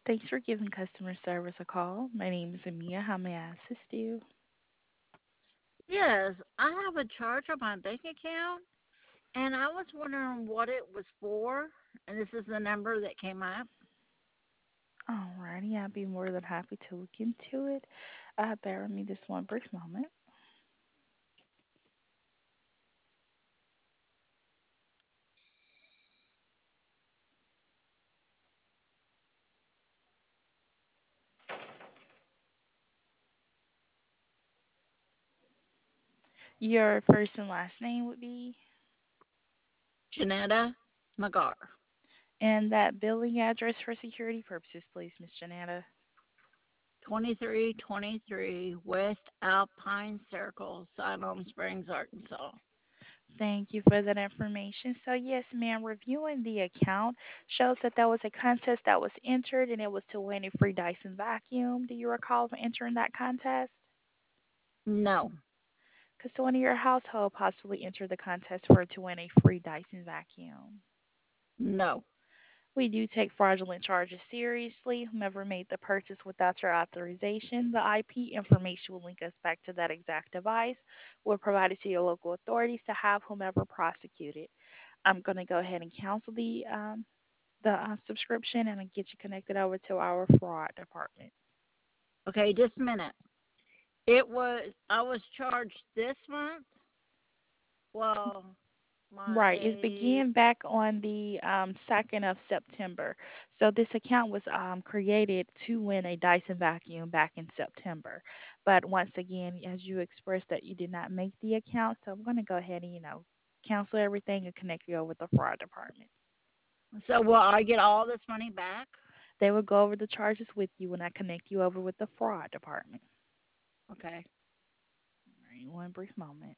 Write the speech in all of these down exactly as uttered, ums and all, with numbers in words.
Thanks for giving customer service a call. My name is Amia. How may I assist you? Yes, I have a charge on my bank account, and I was wondering what it was for. And this is the number that came up. Alrighty, I'll be more than happy to look into it. Uh, bear with me just one brief moment. Your first and last name would be, Janetta Magar, and that billing address for security purposes, please, Miss Janetta. twenty-three twenty-three West Alpine Circle, Siloam Springs, Arkansas. Thank you for that information. So, yes, ma'am, reviewing the account shows that there was a contest that was entered and it was to win a free Dyson vacuum. Do you recall entering that contest? No, Could someone in your household possibly enter the contest for to win a free Dyson vacuum? no, We do take fraudulent charges seriously. Whomever made the purchase without your authorization, the I P information will link us back to that exact device. We'll provide it to your local authorities to have whomever prosecuted. I'm going to go ahead and cancel the um, the uh, subscription and get you connected over to our fraud department. okay, just a minute. It was, I was charged this month. Well, Right. It my, began back on the um, second of September. So this account was um, created to win a Dyson vacuum back in September. But once again, as you expressed that you did not make the account, so I'm going to go ahead and, you know, cancel everything and connect you over with the fraud department. so will I get all this money back? They will go over the charges with you when I connect you over with the fraud department. Okay. All right, one brief moment.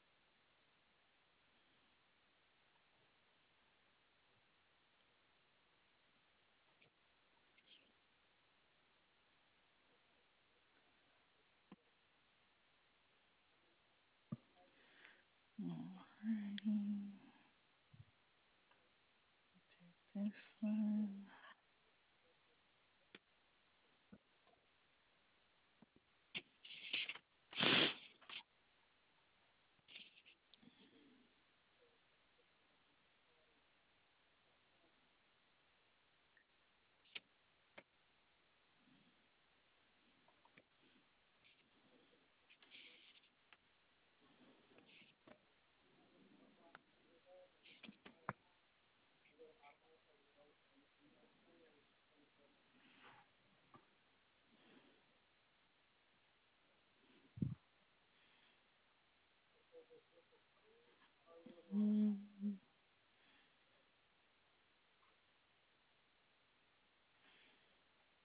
All righty. This one. Mm.